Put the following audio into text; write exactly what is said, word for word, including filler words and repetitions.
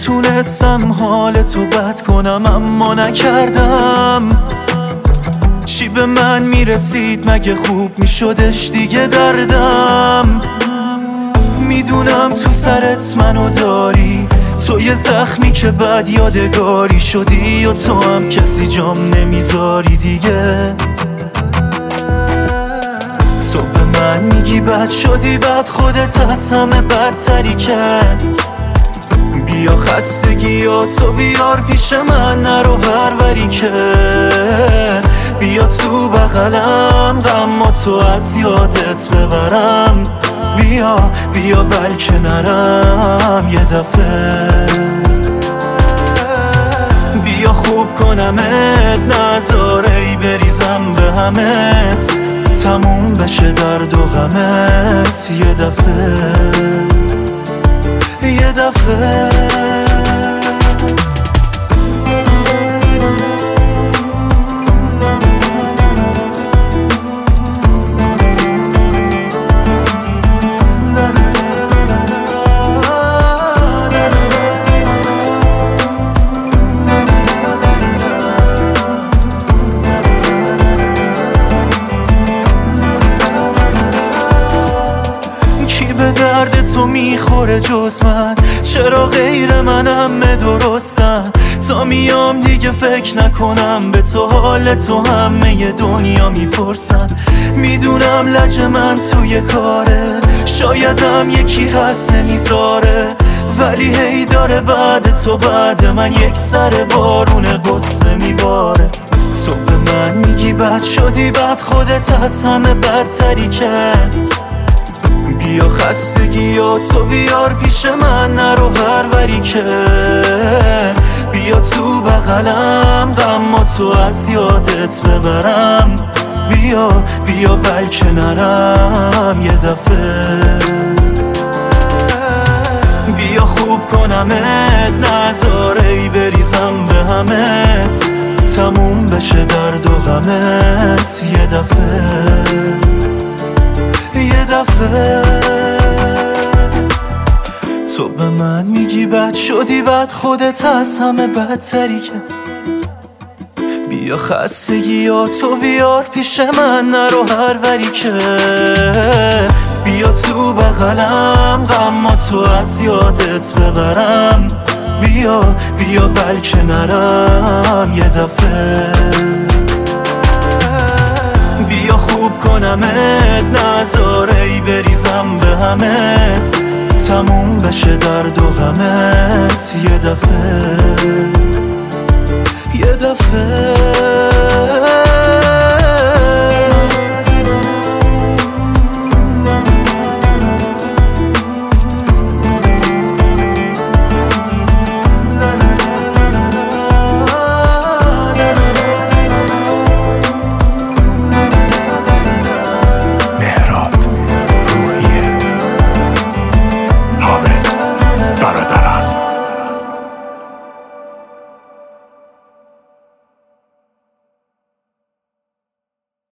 میتونستم حالتو بد کنم اما نکردم. چی به من میرسید مگه خوب میشدش دیگه دردم. میدونم تو سرت منو داری، تو یه زخمی که بعد یادگاری شدی و تو هم کسی جام نمیذاری دیگه. تو به من میگی بد شدی، بعد خودت از همه بدتری کرد. بیا خستگی ها تو بیار پیش من، نرو هر وری که بیا تو بغلم، غم تو از یادت ببرم. بیا بیا بلکه نرم یه دفعه، بیا خوب کنمت، نذار ای بریزم به همت، تموم بشه درد و غمت یه دفعه یه دفعه. به درد تو میخوره جز من؟ چرا غیر من همه درستن؟ تا میام دیگه فکر نکنم به تو، حال تو همه دنیا میپرسن. میدونم لج من توی کاره، شایدم یکی هست نمیذاره، ولی هی داره بعد تو بعد من یک سر بارون قصه میباره. تو به من میگی بد شدی، بعد خودت از همه بدتری کرد. بیا خستگی ها تو بیار پیش من، نرو هر وری که بیا تو بغلم، غم تو از یادت ببرم. بیا بیا بلکه نرم یه دفعه، بیا خوب کنمت، نذار ای بریزم به همت، تموم بشه درد و غمت یه دفعه یه دفعه. تو به من میگی بد شدی، بعد خودت از همه بدتری که بیا خستگی ها تو بیار پیش من، نرو هر وری که بیا تو بغلم، غم تو از یادت ببرم. بیا بیا بلکه نرم یه دفعه، بیا خوب کنمت، نذار ای بریزم به همت، تموم بشه درد و غمت یه دفعه یه دفعه.